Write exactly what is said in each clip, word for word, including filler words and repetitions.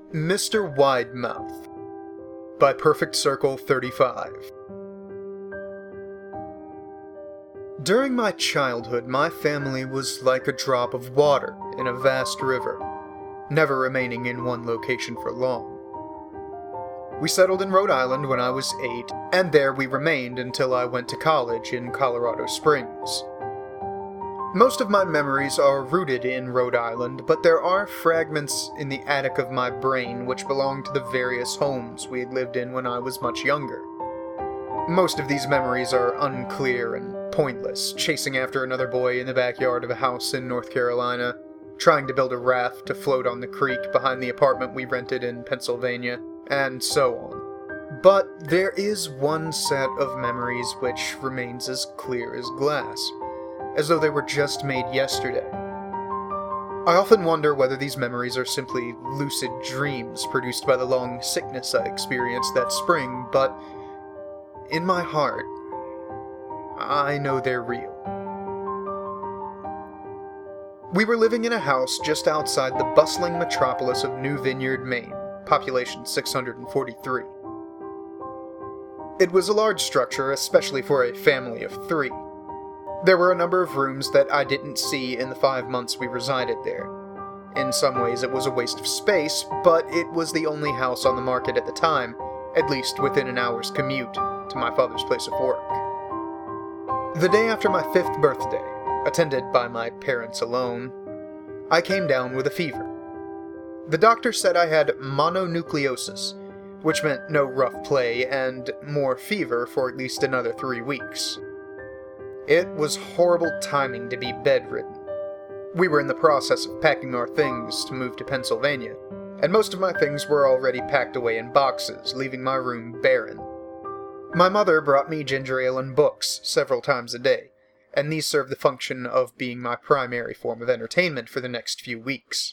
Mister Widemouth by Perfect Circle thirty-five. During my childhood, my family was like a drop of water in a vast river, never remaining in one location for long. We settled in Rhode Island when I was eight, and there we remained until I went to college in Colorado Springs. Most of my memories are rooted in Rhode Island, but there are fragments in the attic of my brain which belong to the various homes we had lived in when I was much younger. Most of these memories are unclear and pointless, chasing after another boy in the backyard of a house in North Carolina, trying to build a raft to float on the creek behind the apartment we rented in Pennsylvania, and so on. But there is one set of memories which remains as clear as glass, as though they were just made yesterday. I often wonder whether these memories are simply lucid dreams produced by the long sickness I experienced that spring, but in my heart, I know they're real. We were living in a house just outside the bustling metropolis of New Vineyard, Maine, population six hundred forty-three. It was a large structure, especially for a family of three. There were a number of rooms that I didn't see in the five months we resided there. In some ways it was a waste of space, but it was the only house on the market at the time, at least within an hour's commute to my father's place of work. The day after my fifth birthday, attended by my parents alone, I came down with a fever. The doctor said I had mononucleosis, which meant no rough play and more fever for at least another three weeks. It was horrible timing to be bedridden. We were in the process of packing our things to move to Pennsylvania, and most of my things were already packed away in boxes, leaving my room barren. My mother brought me ginger ale and books several times a day, and these served the function of being my primary form of entertainment for the next few weeks.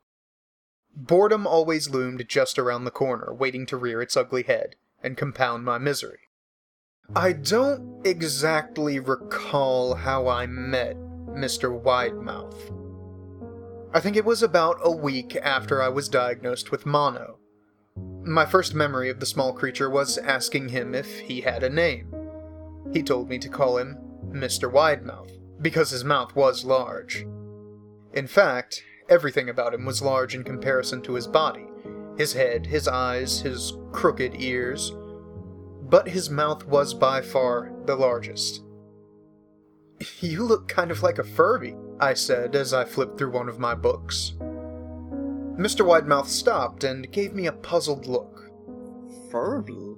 Boredom always loomed just around the corner, waiting to rear its ugly head and compound my misery. I don't exactly recall how I met Mister Widemouth. I think it was about a week after I was diagnosed with mono. My first memory of the small creature was asking him if he had a name. He told me to call him Mister Widemouth, because his mouth was large. In fact, everything about him was large in comparison to his body, his head, his eyes, his crooked ears, but his mouth was by far the largest. "You look kind of like a Furby," I said as I flipped through one of my books. Mister Widemouth stopped and gave me a puzzled look. "Furby?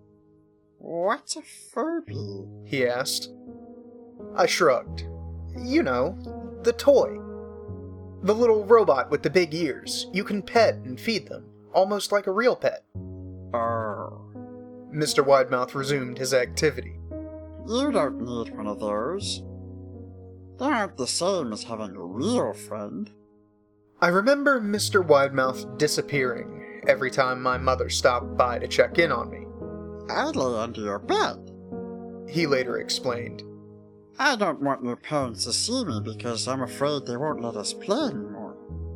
What's a Furby?" he asked. I shrugged. "You know, the toy. The little robot with the big ears. You can pet and feed them, almost like a real pet." "Oh." Mister Widemouth resumed his activity. "You don't need one of those. They aren't the same as having a real friend." I remember Mister Widemouth disappearing every time my mother stopped by to check in on me. "I lay under your bed," he later explained. "I don't want your parents to see me because I'm afraid they won't let us play anymore."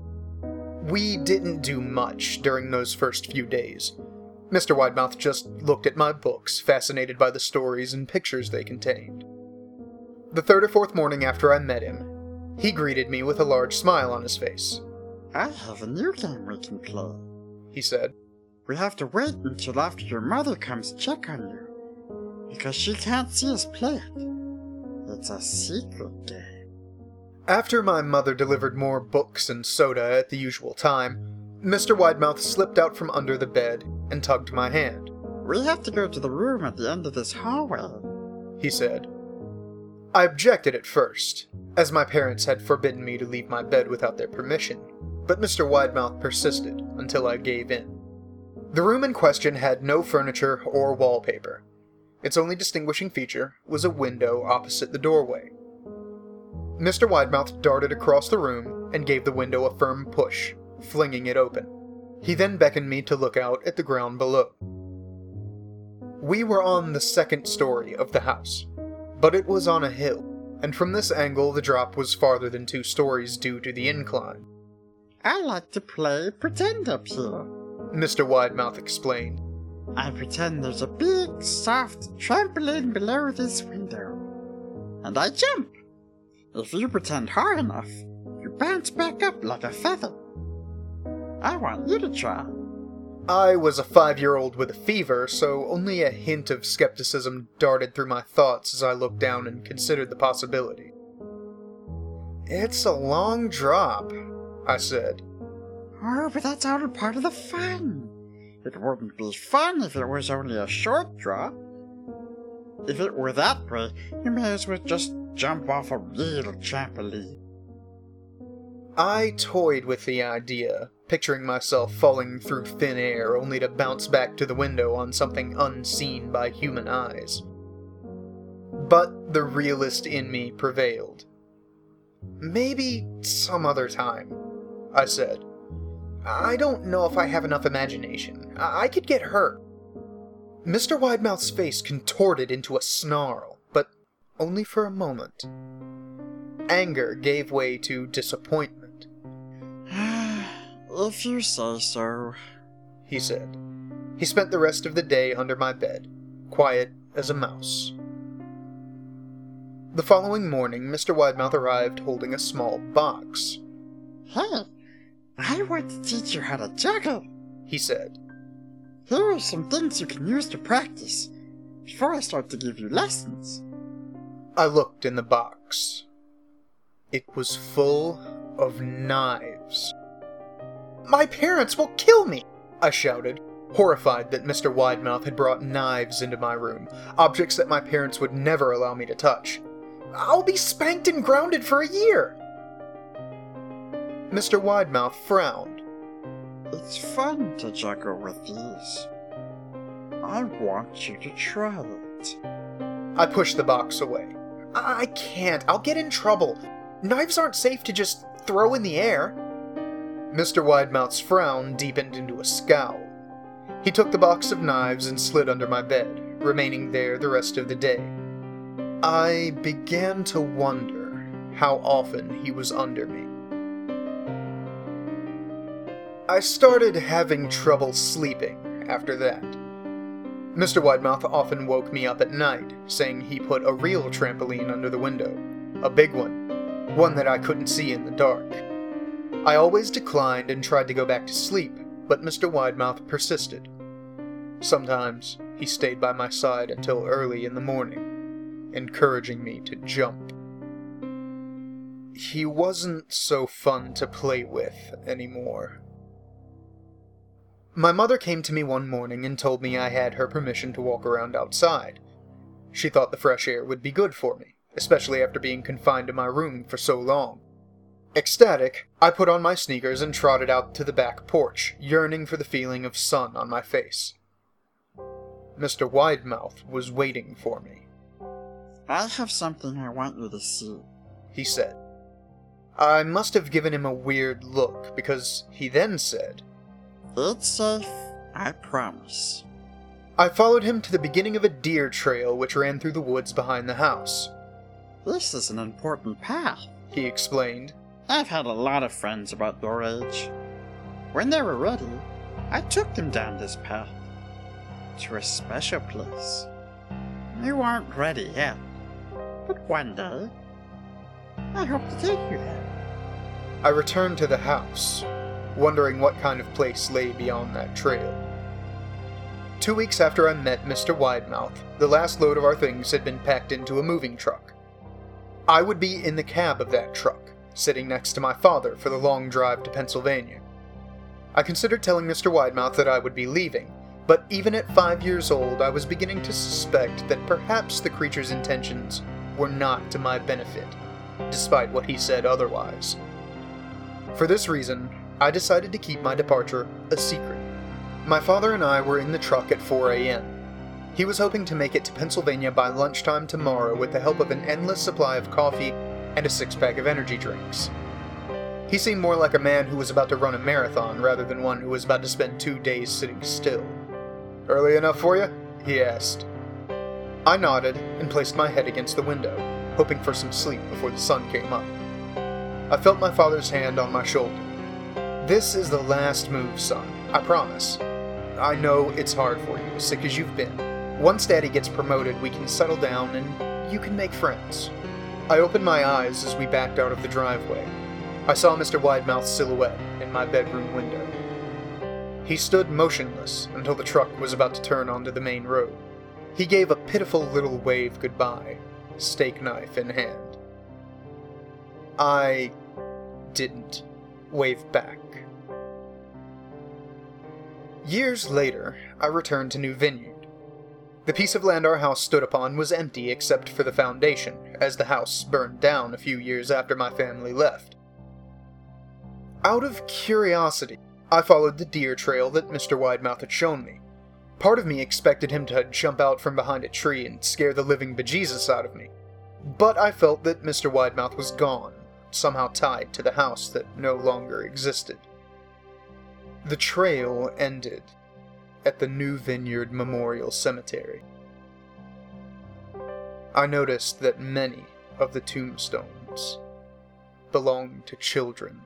We didn't do much during those first few days. Mister Widemouth just looked at my books, fascinated by the stories and pictures they contained. The third or fourth morning after I met him, he greeted me with a large smile on his face. "I have a new game we can play," he said. "We have to wait until after your mother comes to check on you, because she can't see us play it. It's a secret game." After my mother delivered more books and soda at the usual time, Mister Widemouth slipped out from under the bed and tugged my hand. "We have to go to the room at the end of this hallway," he said. I objected at first, as my parents had forbidden me to leave my bed without their permission, but Mister Widemouth persisted until I gave in. The room in question had no furniture or wallpaper. Its only distinguishing feature was a window opposite the doorway. Mister Widemouth darted across the room and gave the window a firm push, flinging it open. He then beckoned me to look out at the ground below. We were on the second story of the house, but it was on a hill, and from this angle the drop was farther than two stories due to the incline. "I like to play pretend up here," Mister Widemouth explained. I pretend there's a big, soft trampoline below this window, and I jump. If you pretend hard enough, you bounce back up like a feather. I want you to try. I was a five-year-old with a fever, so only a hint of skepticism darted through my thoughts as I looked down and considered the possibility. It's a long drop, I said. Oh, but that's all part of the fun. It wouldn't be fun if it was only a short drop. If it were that way, you may as well just jump off a real trampoline. I toyed with the idea, picturing myself falling through thin air only to bounce back to the window on something unseen by human eyes. But the realist in me prevailed. Maybe some other time, I said. I don't know if I have enough imagination. I, I could get hurt. Mister Widemouth's face contorted into a snarl, but only for a moment. Anger gave way to disappointment. If you say so, he said. He spent the rest of the day under my bed, quiet as a mouse. The following morning, Mister Widemouth arrived holding a small box. Hey, I want to teach you how to juggle, he said. Here are some things you can use to practice, before I start to give you lessons. I looked in the box. It was full of knives. My parents will kill me, I shouted, horrified that Mister Widemouth had brought knives into my room, objects that my parents would never allow me to touch. I'll be spanked and grounded for a year. Mister Widemouth frowned. It's fun to juggle with these. I want you to try it. I pushed the box away. I, I can't. I'll get in trouble. Knives aren't safe to just throw in the air. Mister Widemouth's frown deepened into a scowl. He took the box of knives and slid under my bed, remaining there the rest of the day. I began to wonder how often he was under me. I started having trouble sleeping after that. Mister Widemouth often woke me up at night, saying he put a real trampoline under the window. A big one. One that I couldn't see in the dark. I always declined and tried to go back to sleep, but Mister Widemouth persisted. Sometimes he stayed by my side until early in the morning, encouraging me to jump. He wasn't so fun to play with anymore. My mother came to me one morning and told me I had her permission to walk around outside. She thought the fresh air would be good for me, especially after being confined to my room for so long. Ecstatic, I put on my sneakers and trotted out to the back porch, yearning for the feeling of sun on my face. Mister Widemouth was waiting for me. I have something I want you to see, he said. I must have given him a weird look, because he then said, It's safe, I promise. I followed him to the beginning of a deer trail which ran through the woods behind the house. This is an important path, he explained. I've had a lot of friends about your age. When they were ready, I took them down this path, to a special place. You aren't ready yet, but one day, I hope to take you there. I returned to the house, wondering what kind of place lay beyond that trail. Two weeks after I met Mister Widemouth, the last load of our things had been packed into a moving truck. I would be in the cab of that truck, sitting next to my father for the long drive to Pennsylvania. I considered telling Mister Widemouth that I would be leaving, but even at five years old I was beginning to suspect that perhaps the creature's intentions were not to my benefit, despite what he said otherwise. For this reason, I decided to keep my departure a secret. My father and I were in the truck at four a.m. He was hoping to make it to Pennsylvania by lunchtime tomorrow with the help of an endless supply of coffee and a six-pack of energy drinks. He seemed more like a man who was about to run a marathon rather than one who was about to spend two days sitting still. Early enough for you? He asked. I nodded and placed my head against the window, hoping for some sleep before the sun came up. I felt my father's hand on my shoulder. This is the last move, son, I promise. I know it's hard for you, as sick as you've been. Once Daddy gets promoted, we can settle down and you can make friends. I opened my eyes as we backed out of the driveway. I saw Mister Widemouth's silhouette in my bedroom window. He stood motionless until the truck was about to turn onto the main road. He gave a pitiful little wave goodbye, steak knife in hand. I didn't wave back. Years later, I returned to New Vineyard. The piece of land our house stood upon was empty except for the foundation, as the house burned down a few years after my family left. Out of curiosity, I followed the deer trail that Mister Widemouth had shown me. Part of me expected him to jump out from behind a tree and scare the living bejesus out of me, but I felt that Mister Widemouth was gone, somehow tied to the house that no longer existed. The trail ended at the New Vineyard Memorial Cemetery. I noticed that many of the tombstones belonged to children.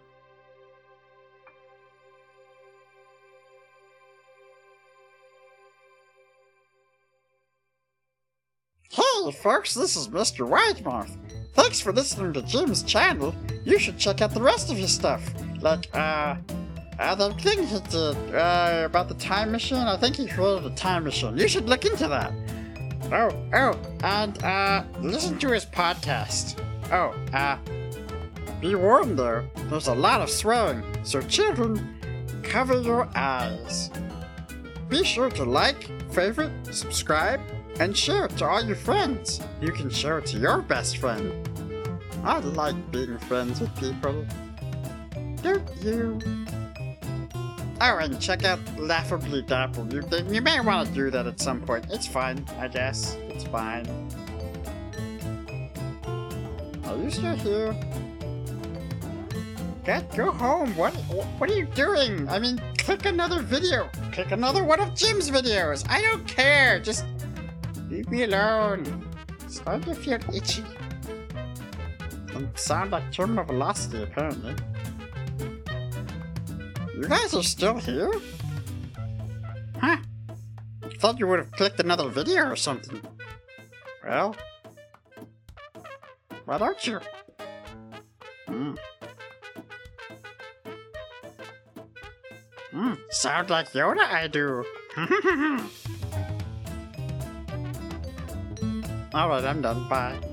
Hey folks, this is Mister Widemouth. Thanks for listening to Jim's channel. You should check out the rest of his stuff. Like, uh, uh the thing he did, uh, about the time machine. I think he created a time machine. You should look into that. Oh, oh, and, uh, listen to his podcast. Oh, uh, be warned though, there's a lot of swearing, so children, cover your eyes. Be sure to like, favorite, subscribe, and share it to all your friends. You can share it to your best friend. I like being friends with people. Don't you? Oh, and check out Laughably Dapple. You, you may want to do that at some point. It's fine, I guess. It's fine. Are you still here? God, go home. What, what are you doing? I mean, click another video. Click another one of Jim's videos. I don't care. Just leave me alone. Starting to feel itchy. And sound like terminal velocity, apparently. You guys are still here? Huh. Thought you would have clicked another video or something. Well, why don't you? Hmm. Hmm, sound like Yoda, I do. Alright, I'm done. Bye.